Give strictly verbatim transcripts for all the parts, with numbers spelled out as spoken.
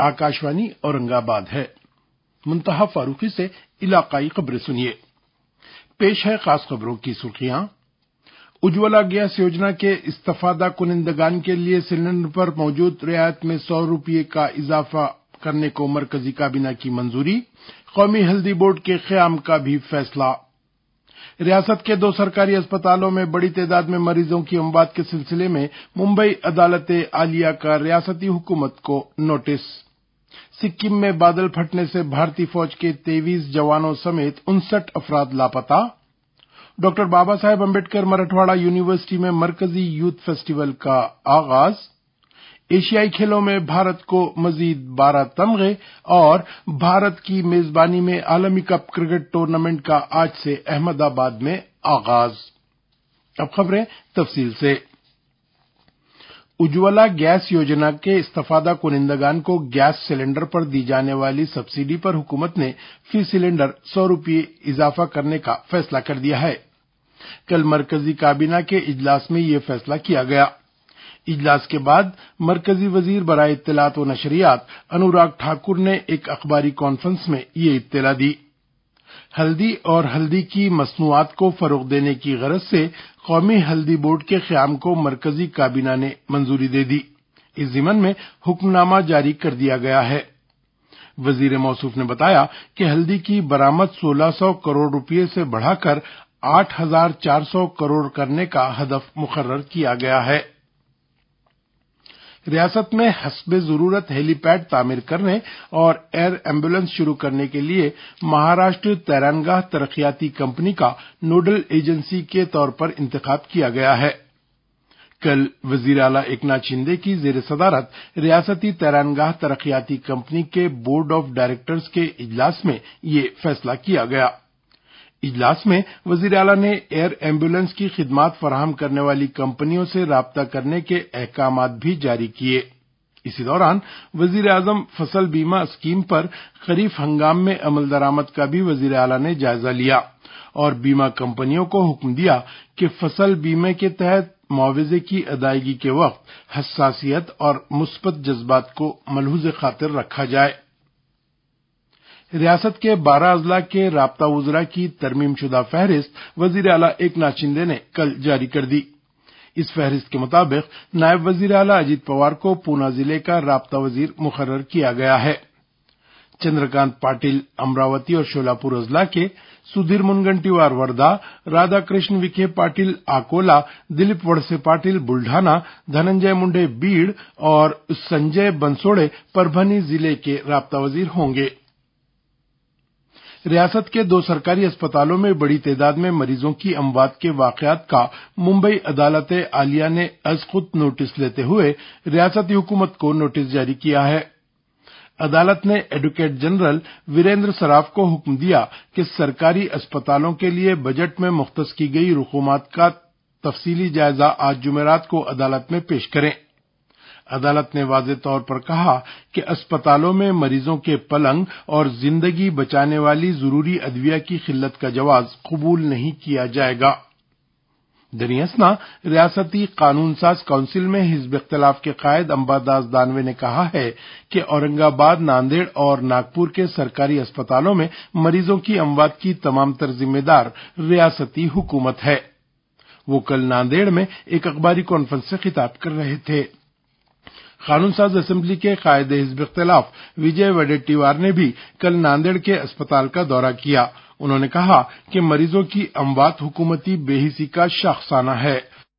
आकाशवाणी औरंगाबाद है। मुंतहा फारूकी से इलाकाई खबरें सुनिए। पेश है खास खबरों की सुर्खियां। उज्ज्वला गैस योजना के इस्तफादा कुनिंदगान के लिए सिलेंडर पर मौजूद रियायत में सौ रुपये का इजाफा करने को मरकजी काबीना की मंजूरी। कौमी हल्दी बोर्ड के क़याम का भी फैसला। रियासत के दो सरकारी अस्पतालों में बड़ी तादाद में मरीजों की अमवात के सिलसिले में मुंबई अदालत आलिया का रियासती हुकूमत को नोटिस। सिक्किम में बादल फटने से भारतीय फौज के तेईस जवानों समेत उनसठ अफराद लापता। डॉक्टर बाबा साहेब अम्बेडकर मराठवाड़ा यूनिवर्सिटी में मरकजी यूथ फेस्टिवल का आगाज। एशियाई खेलों में भारत को मजीद बारह तमगे और भारत की मेजबानी में आलमी कप क्रिकेट टूर्नामेंट का आज से अहमदाबाद में आगाज। अब खबरें तफसील से। उज्ज्वला गैस योजना के इस्तफादा कुनिंदगान को गैस सिलेंडर पर दी जाने वाली सब्सिडी पर हुकूमत ने फी सिलेंडर सौ रुपये इजाफा करने का फैसला कर दिया है। कल मरकजी काबीना के इजलास में यह फैसला किया गया। इजलास के बाद मरकजी वजीर बराए इत्तलात व नशरियात अनुराग ठाकुर ने एक अखबारी कॉन्फ्रेंस में ये इत्तला दी। हल्दी और हल्दी की मसनूआत को फरोग देने की गरज से कौमी हल्दी बोर्ड के क़याम को मरकजी काबीना ने मंजूरी दे दी। इस ज़िमन में हुक्मनामा जारी कर दिया गया है। वजीर मौसूफ ने बताया कि हल्दी की बरामद सोलह सौ करोड़ रुपये से बढ़ाकर आठ हजार चार सौ करोड़ करने का हदफ मुकर्रर किया गया है। रियासत में हस्बे जरूरत हेलीपैड तामीर करने और एयर एम्बुलेंस शुरू करने के लिए महाराष्ट्र तैरानगाह तरक्याती कंपनी का नोडल एजेंसी के तौर पर इंतखाब किया गया है। कल वजीर आला एकनाथ शिंदे की जेर सदारत रियासती तैरानगाह तरक्याती कंपनी के बोर्ड ऑफ डायरेक्टर्स के इजलास में ये फैसला किया गया। इजलास में वजीर आला ने एयर एम्बुलेंस की खिदमात फराहम करने वाली कंपनियों से राब्ता करने के अहकामात भी जारी किए। इसी दौरान वजीर आजम फसल बीमा स्कीम पर खरीफ हंगाम में अमल दरामद का भी वजीर आला ने जायजा लिया और बीमा कंपनियों को हुक्म दिया कि फसल बीमे के तहत मुआवजे की अदायगी के वक्त हसासियत और मुस्बत जज्बात को मलहूज़ खातिर रखा जाए। रियासत के बारह अजला के राब्ता वज़रा की तरमीम शुदा फहरिस्त वजीर आला एकनाथ शिंदे ने कल जारी कर दी। इस फहरिस्त के मुताबिक नायब वजीर आला अजीत पवार को पूना जिले का राब्ता वजीर मुकर्रर किया गया है। चंद्रकांत पाटिल अमरावती और शोलापुर अजला के, सुधीर मुनगंटीवार वर्धा, राधा कृष्ण विखे पाटिल आकोला, दिलीप वड़से पाटिल बुल्ढाना, धनंजय मुंडे बीड़ और संजय बंसोड़े परभनी जिले के राब्ता वजीर होंगे। रियासत के दो सरकारी अस्पतालों में बड़ी तादाद में मरीजों की अमवात के वाकयात का मुंबई अदालत आलिया ने अज खुद नोटिस लेते हुए रियासती हुकूमत को नोटिस जारी किया है। अदालत ने एडवोकेट जनरल वीरेंद्र सराफ को हुक्म दिया कि सरकारी अस्पतालों के लिए बजट में मुख्तस की गई रकूमात का तफसीली जायजा आज जुमेरात को अदालत में पेश करें। अदालत ने वाज़ेह तौर पर कहा कि अस्पतालों में मरीजों के पलंग और जिंदगी बचाने वाली जरूरी अदविया की किल्लत का जवाज कबूल नहीं किया जाएगा। दरियासना रियासती कानून साज काउंसिल में हिज़्ब इख्तिलाफ के कायद अंबादास दानवे ने कहा है कि औरंगाबाद, नांदेड़ और नागपुर के सरकारी अस्पतालों में मरीजों की अमवात की तमाम तर जिम्मेदार रियासती हुकूमत है। वो कल नांदेड़ में एक अखबारी कॉन्फ्रेंस से खिताब कर रहे थे। कानून साज असेंबली के कायदे हिज़्ब इख्तिलाफ विजय वडेट्टीवार ने भी कल नांदेड़ के अस्पताल का दौरा किया। उन्होंने कहा कि मरीजों की अमवात हुकूमती बेहिसी का शाखसाना है।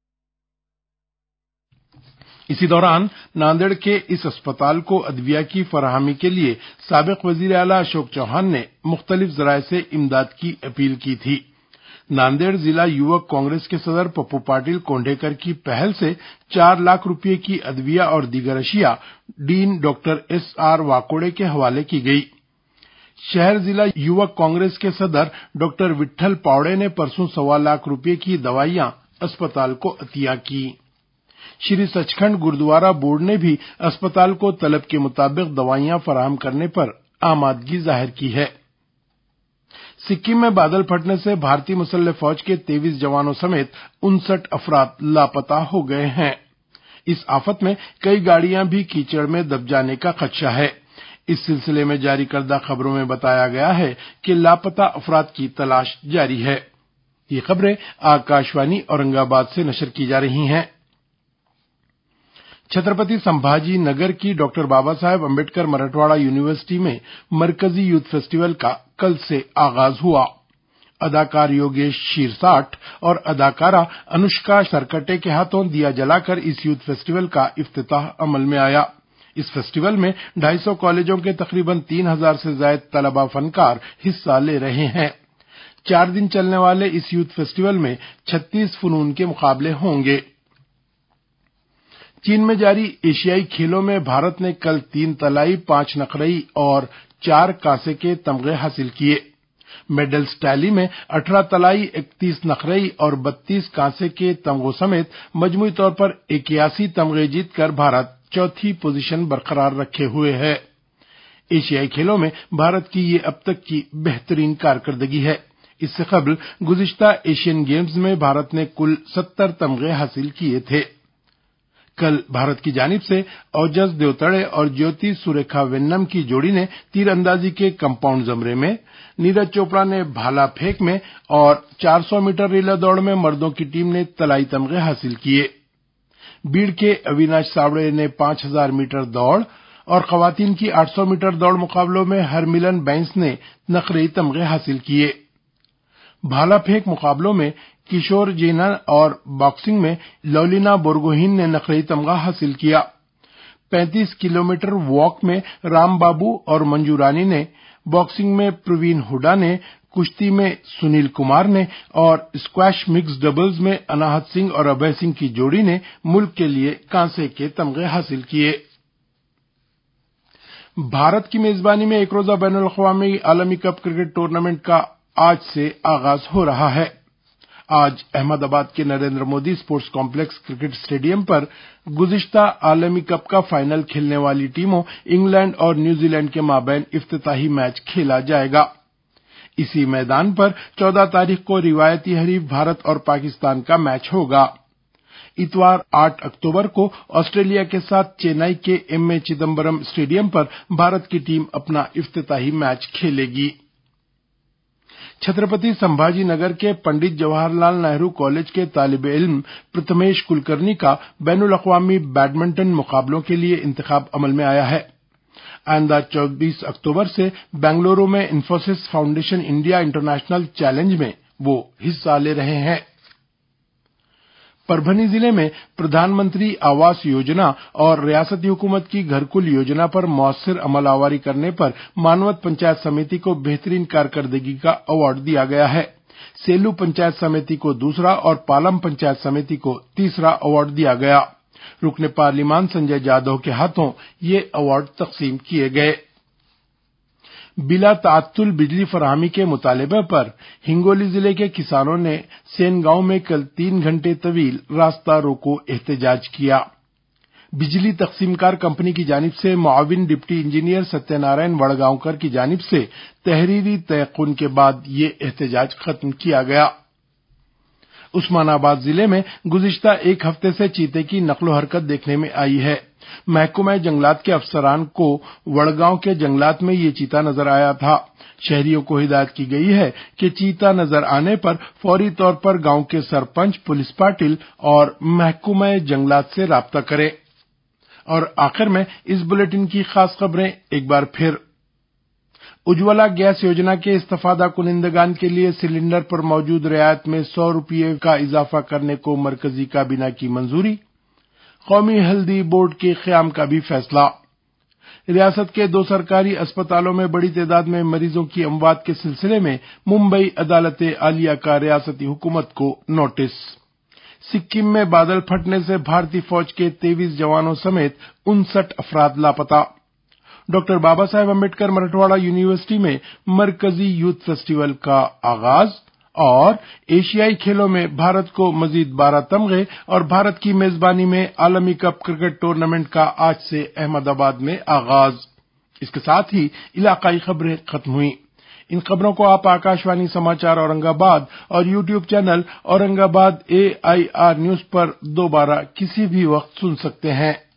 इसी दौरान नांदेड़ के इस अस्पताल को अदविया की फराहमी के लिए साबिक वजीर आला अशोक चौहान ने मुख्तलिफ जराये से इमदाद की अपील की थी। नांदेड़ जिला युवक कांग्रेस के सदर पप्पू पाटिल कोंढेकर की पहल से चार लाख रुपये की अदविया और दीगर अशिया dean doctor S R Wakode के हवाले की गई। शहर जिला युवक कांग्रेस के सदर डॉक्टर विट्ठल पावड़े ने परसों सवा लाख रुपये की दवाइयां अस्पताल को अतिया की। श्री सचखंड गुरुद्वारा बोर्ड ने भी अस्पताल को तलब के मुताबिक दवाइयां फराहम करने पर आमादगी जाहिर की है। सिक्किम में बादल फटने से भारतीय मुसल्लह फौज के तेईस जवानों समेत उनसठ अफराद लापता हो गए हैं। इस आफत में कई गाड़ियां भी कीचड़ में दब जाने का खदशा है। اس سلسلے میں جاری کردہ خبروں میں بتایا گیا ہے کہ لاپتہ افراد کی تلاش جاری ہے۔ یہ خبریں آکاشوانی اورنگ آباد سے نشر کی جا رہی ہیں۔ چھترپتی سمبھاجی نگر کی ڈاکٹر بابا صاحب امبیڈکر مراٹھواڑہ یونیورسٹی میں مرکزی یوتھ فیسٹیول کا کل سے آغاز ہوا۔ اداکار یوگیش شیرساٹ اور اداکارہ انوشکا سرکٹے کے ہاتھوں دیا جلا کر اس یوتھ فیسٹیول کا افتتاح عمل میں آیا۔ اس فیسٹیول میں ڈھائی سو کالجوں کے تقریباً تین ہزار سے زائد طلبہ فنکار حصہ لے رہے ہیں۔ چار دن چلنے والے اس یوتھ فیسٹیول میں چھتیس فنون کے مقابلے ہوں گے۔ چین میں جاری ایشیائی کھیلوں میں بھارت نے کل تین طلائی، پانچ نقرئی اور چار کانسے کے تمغے حاصل کیے۔ میڈلز ٹیلی میں اٹھارہ طلائی، اکتیس نقرئی اور بتیس کانسے کے تمغوں سمیت مجموعی طور پر اکیاسی تمغے جیت کر بھارت چوتھی پوزیشن برقرار رکھے ہوئے ہے۔ ایشیائی کھیلوں میں بھارت کی یہ اب تک کی بہترین کارکردگی ہے۔ اس سے قبل گزشتہ ایشین گیمز میں بھارت نے کل ستر تمغے حاصل کیے تھے۔ کل بھارت کی جانب سے اوجس دیوتڑے اور جیوتی سوریکھا وینم کی جوڑی نے تیر اندازی کے کمپاؤنڈ زمرے میں، نیرج چوپڑا نے بھالا پھینک میں اور چار سو میٹر ریلے دوڑ میں مردوں کی ٹیم نے طلائی تمغے حاصل کیے۔ بیڑ کے اویناش ساوڑے نے پانچ ہزار میٹر دوڑ اور خواتین کی آٹھ سو میٹر دوڑ مقابلوں میں ہرملن بینس نے نقرئی تمغے حاصل کیے۔ بھالا پھینک مقابلوں میں کشور جینا اور باکسنگ میں لولینا بورگوہین نے نقرئی تمغہ حاصل کیا۔ پینتیس کلومیٹر واک میں رام بابو اور منجو رانی نے، باکسنگ میں پروین ہڈا نے، کشتی میں سنیل کمار نے اور اسکواش مکس ڈبلز میں اناہت سنگھ اور ابھے سنگھ کی جوڑی نے ملک کے لیے کانسے کے تمغے حاصل کیے۔ بھارت کی میزبانی میں ایک روزہ بین الاقوامی عالمی کپ کرکٹ ٹورنامنٹ کا آج سے آغاز ہو رہا ہے۔ آج احمد آباد کے Narendra Modi sports complex cricket stadium پر گزشتہ عالمی کپ کا فائنل کھیلنے والی ٹیموں انگلینڈ اور نیوزی لینڈ کے مابین افتتاحی میچ کھیلا جائے گا۔ اسی میدان پر چودہ تاریخ کو روایتی حریف بھارت اور پاکستان کا میچ ہوگا۔ اتوار آٹھ اکتوبر کو آسٹریلیا کے ساتھ چنئی کے ایم اے چدمبرم اسٹیڈیم پر بھارت کی ٹیم اپنا افتتاحی میچ کھیلے گی۔ چھترپتی سمبھاجی نگر کے پنڈت جواہر لال نہرو کالج کے طالب علم پرتھمیش کلکرنی کا بین الاقوامی بیڈمنٹن مقابلوں کے لیے انتخاب عمل میں آیا ہے۔ آئندہ چوبیس اکتوبر سے بنگلورو میں Infosys foundation India international challenge میں وہ حصہ لے رہے ہیں۔ پربھنی ضلع میں پردھان منتری آواس یوجنا اور ریاستی حکومت کی گھرکل یوجنا پر مؤثر عمل آوری کرنے پر مانوت پنچایت سمیتی کو بہترین کارکردگی کا ایوارڈ دیا گیا ہے۔ سیلو پنچایت سمیتی کو دوسرا اور پالم پنچایت سمیتی کو تیسرا ایوارڈ دیا گیا۔ رکن پارلیمان سنجے جادو کے ہاتھوں یہ ایوارڈ تقسیم کیے گئے۔ بلا تعطل بجلی فراہمی کے مطالبے پر ہنگولی ضلع کے کسانوں نے سین گاؤں میں کل تین گھنٹے طویل راستہ روکو احتجاج کیا۔ بجلی تقسیم کار کمپنی کی جانب سے معاون ڈپٹی انجینئر ستیہ نارائن وڑگاؤنکر کی جانب سے تحریری تیقن کے بعد یہ احتجاج ختم کیا گیا۔ عثمان آباد ضلع میں گزشتہ ایک ہفتے سے چیتے کی نقل و حرکت دیکھنے میں آئی ہے۔ محکمہ جنگلات کے افسران کو وڑگاؤں کے جنگلات میں یہ چیتا نظر آیا تھا۔ شہریوں کو ہدایت کی گئی ہے کہ چیتا نظر آنے پر فوری طور پر گاؤں کے سرپنچ، پولیس پاٹل اور محکمہ جنگلات سے رابطہ کریں۔ اور آخر میں اس بلیٹن کی خاص خبریں ایک بار پھر۔ اجولا گیس یوجنا کے استفادہ کنندگان کے لیے سلنڈر پر موجود رعایت میں سو روپے کا اضافہ کرنے کو مرکزی کابینہ کی منظوری۔ قومی ہلدی بورڈ کے قیام کا بھی فیصلہ۔ ریاست کے دو سرکاری اسپتالوں میں بڑی تعداد میں مریضوں کی اموات کے سلسلے میں ممبئی عدالت عالیہ کا ریاستی حکومت کو نوٹس۔ سکم میں بادل پھٹنے سے بھارتی فوج کے تیئیس جوانوں سمیت انسٹھ افراد لاپتہ۔ ڈاکٹر بابا صاحب امبیڈکر مراٹھواڑہ یونیورسٹی میں مرکزی یوتھ فیسٹیول کا آغاز اور ایشیائی کھیلوں میں بھارت کو مزید بارہ تمغے اور بھارت کی میزبانی میں عالمی کپ کرکٹ ٹورنامنٹ کا آج سے احمد آباد میں آغاز۔ اس کے ساتھ ہی علاقائی خبریں ختم ہوئیں۔ ان خبروں کو آپ آکاشوانی سماچار اورنگ آباد اور یوٹیوب چینل اورنگ آباد اے آئی آر نیوز پر دوبارہ کسی بھی وقت سن سکتے ہیں۔